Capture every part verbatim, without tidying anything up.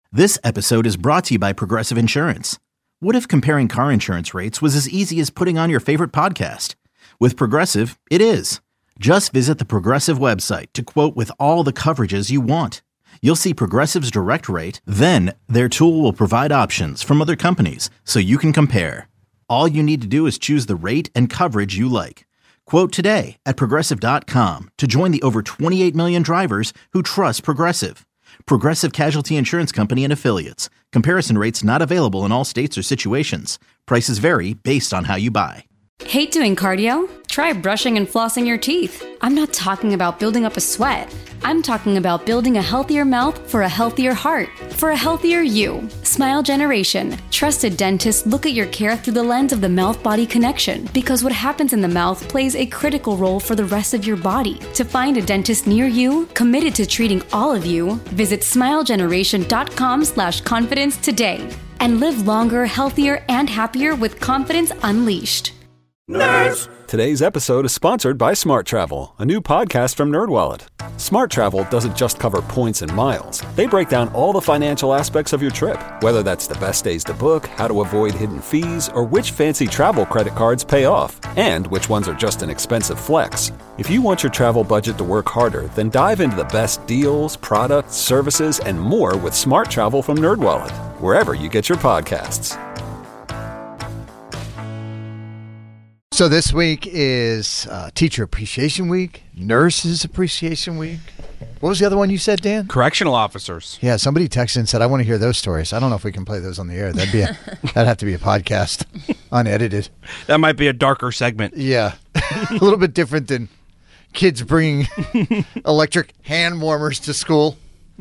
This episode is brought to you by Progressive Insurance. What if comparing car insurance rates was as easy as putting on your favorite podcast? With Progressive, it is. Just visit the Progressive website to quote with all the coverages you want. You'll see Progressive's direct rate, then their tool will provide options from other companies so you can compare. All you need to do is choose the rate and coverage you like. Quote today at progressive dot com to join the over twenty-eight million drivers who trust Progressive. Progressive Casualty Insurance Company and Affiliates. Comparison rates not available in all states or situations. Prices vary based on how you buy. Hate doing cardio? Try brushing and flossing your teeth. I'm not talking about building up a sweat. I'm talking about building a healthier mouth for a healthier heart, for a healthier you. Smile Generation. Trusted dentists look at your care through the lens of the mouth-body connection because what happens in the mouth plays a critical role for the rest of your body. To find a dentist near you, committed to treating all of you, visit smilegeneration.com slash confidence today and live longer, healthier, and happier with confidence unleashed. Nerds! Today's episode is sponsored by Smart Travel, a new podcast from NerdWallet. Smart Travel doesn't just cover points and miles. They break down all the financial aspects of your trip, whether that's the best days to book, how to avoid hidden fees, or which fancy travel credit cards pay off, and which ones are just an expensive flex. If you want your travel budget to work harder, then dive into the best deals, products, services, and more with Smart Travel from NerdWallet, wherever you get your podcasts. So this week is uh, Teacher Appreciation Week, Nurses Appreciation Week. What was the other one you said, Dan? Correctional officers. Yeah, somebody texted and said, I want to hear those stories. I don't know if we can play those on the air. That'd be a, that'd have to be a podcast, unedited. That might be a darker segment. Yeah, a little bit different than kids bringing electric hand warmers to school.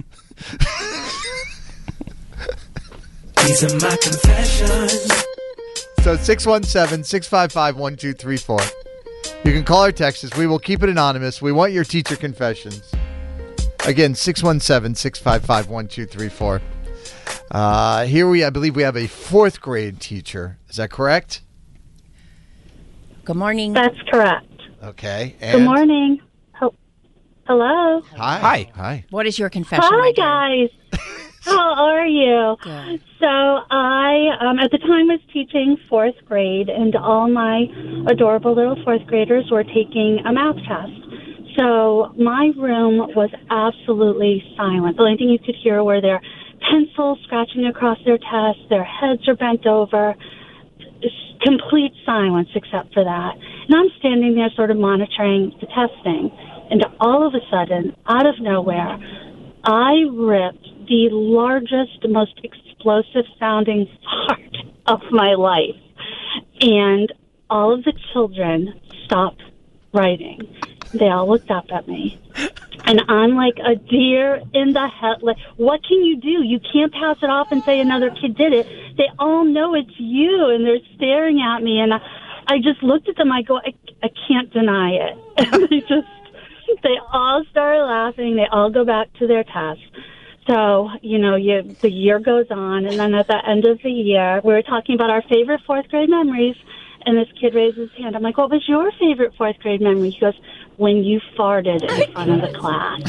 These are my confessions. So six one seven, six five five, one two three four. You can call or text us. We will keep it anonymous. We want your teacher confessions. Again, six one seven, six five five, one two three four. Uh, here we, I believe we have a fourth grade teacher. Is that correct? Good morning. That's correct. Okay. And good morning. Ho- Hello. Hi. Hi. Hi. What is your confession? Hi, guys. How are you? Good. So I, um, at the time, was teaching fourth grade, and all my adorable little fourth graders were taking a math test. So my room was absolutely silent. The only thing you could hear were their pencils scratching across their tests. Their heads are bent over. Complete silence except for that. And I'm standing there sort of monitoring the testing. And all of a sudden, out of nowhere, I ripped the largest, most explosive-sounding fart of my life. And all of the children stopped writing. They all looked up at me. And I'm like a deer in the headlight. What can you do? You can't pass it off and say another kid did it. They all know it's you, and they're staring at me. And I, I just looked at them. I go, I, I can't deny it. And they just, they all started laughing. They all go back to their tasks. So, you know, you, the year goes on, and then at the end of the year, we were talking about our favorite fourth grade memories, and this kid raises his hand. I'm like, what was your favorite fourth grade memory? He goes, when you farted in front of the class.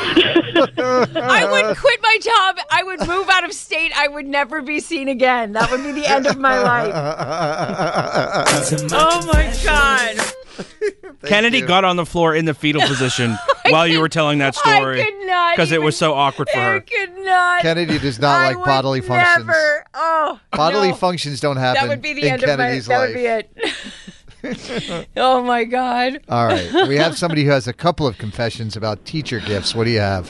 I would quit my job. I would move out of state. I would never be seen again. That would be the end of my life. Oh, my God. Kennedy you. got on the floor in the fetal position while you were telling that story. I could not. Because it was so awkward for her. I could not. Kennedy does not I like bodily never. functions. Oh, bodily no. functions don't happen. That would be the in end Kennedy's of my. life. That would be it. Oh my God. All right. We have somebody who has a couple of confessions about teacher gifts. What do you have?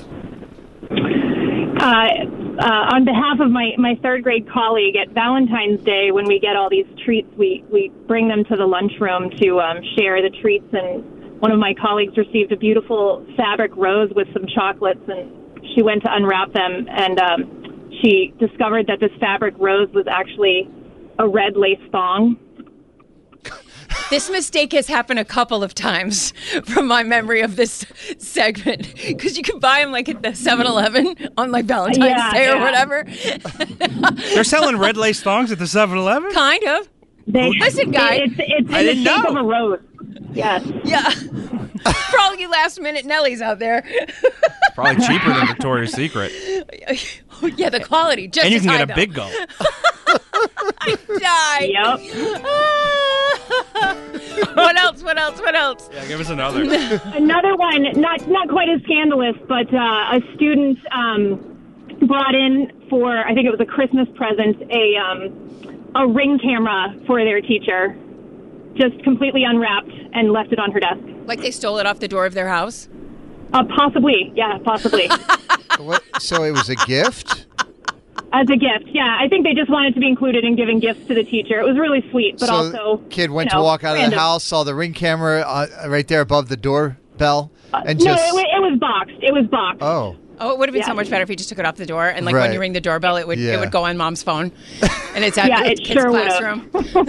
Uh, uh, on behalf of my, my third grade colleague, at Valentine's Day, when we get all these treats, we, we bring them to the lunchroom to um, share the treats. And one of my colleagues received a beautiful fabric rose with some chocolates, and she went to unwrap them, and um, she discovered that this fabric rose was actually a red lace thong. This mistake has happened a couple of times from my memory of this segment, because you can buy them like at the seven eleven on like Valentine's yeah, Day or yeah. whatever. They're selling red lace thongs at the seven eleven? Kind of. They, Listen, guy. It's, it's in I the didn't shape know. of a rose. Yes. Yeah. For all you last minute Nellies out there. Probably cheaper than Victoria's Secret. Yeah, the quality. Just and you as can high, get a though. big gulp. I die. Yep. What else? What else? What else? Yeah, give us another. Another one, not not quite as scandalous, but uh, a student um, brought in for, I think it was a Christmas present, a um, a Ring camera for their teacher, just completely unwrapped and left it on her desk. Like they stole it off the door of their house? Uh, possibly, yeah, possibly. What? So it was a gift? As a gift, yeah. I think they just wanted to be included in giving gifts to the teacher. It was really sweet, but so also, kid went you know, to walk out of random. the house, saw the Ring camera uh, right there above the doorbell, and no, just it, wa- it was boxed. It was boxed. oh. Oh, it would have been Yeah. so much better if you just took it off the door and, like, Right. when you ring the doorbell, it would Yeah. it would go on Mom's phone, and it's at Yeah, the it kid's sure would've. classroom.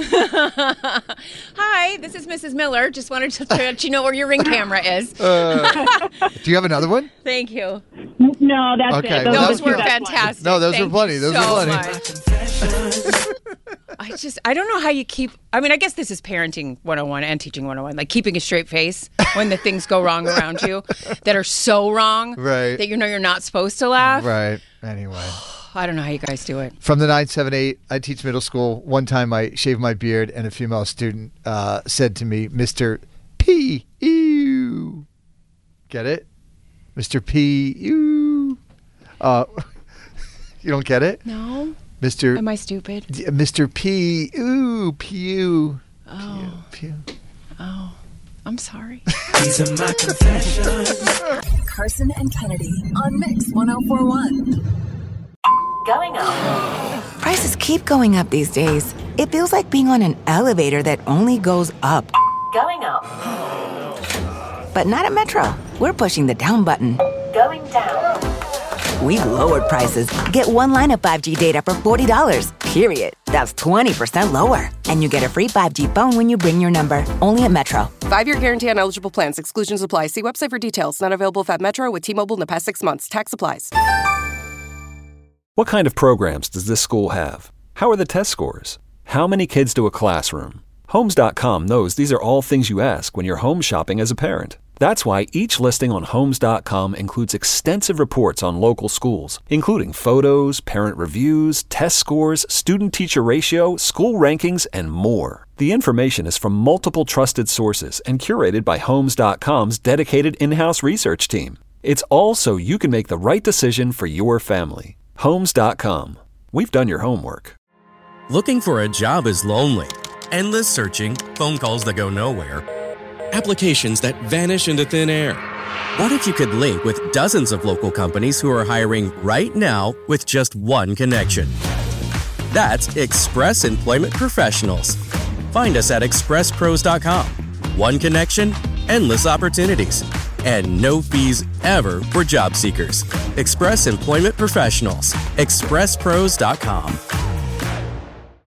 Hi, this is Missus Miller. Just wanted to let you know where your Ring camera is. Uh, do you have another one? Thank you. No, that's Okay, it. well, Those that were was good. fantastic. No, those Thank were plenty. you Those so were plenty. much. I just, I don't know how you keep, I mean, I guess this is parenting one oh one and teaching one oh one, like keeping a straight face when the things go wrong around you that are so wrong Right. that you know you're not supposed to laugh. Right. Anyway. I don't know how you guys do it. From the nine seven eight, I teach middle school. One time I shaved my beard and a female student uh, said to me, Mister P, ew. Get it? Mister P, ew. Uh, you don't get it? No. Mister Am I stupid? D- Mister P, ooh, pew. Oh. Pew, pew. Oh. I'm sorry. These are my confessions. Carson and Kennedy on Mix one oh four one. Going up. Prices keep going up these days. It feels like being on an elevator that only goes up. Going up. But not at Metro. We're pushing the down button. Going down. We've lowered prices. Get one line of five G data for forty dollars, period. That's twenty percent lower. And you get a free five G phone when you bring your number. Only at Metro. Five-year guarantee on eligible plans. Exclusions apply. See website for details. Not available at Metro with T-Mobile in the past six months. Tax applies. What kind of programs does this school have? How are the test scores? How many kids do a classroom? Homes dot com knows these are all things you ask when you're home shopping as a parent. That's why each listing on Homes dot com includes extensive reports on local schools, including photos, parent reviews, test scores, student-teacher ratio, school rankings, and more. The information is from multiple trusted sources and curated by Homes dot com's dedicated in-house research team. It's all so you can make the right decision for your family. Homes dot com. We've done your homework. Looking for a job is lonely. Endless searching, phone calls that go nowhere, applications that vanish into thin air. What if you could link with dozens of local companies who are hiring right now with just one connection? That's Express Employment Professionals. Find us at express pros dot com. One connection, endless opportunities, and no fees ever for job seekers. Express Employment Professionals. express pros dot com.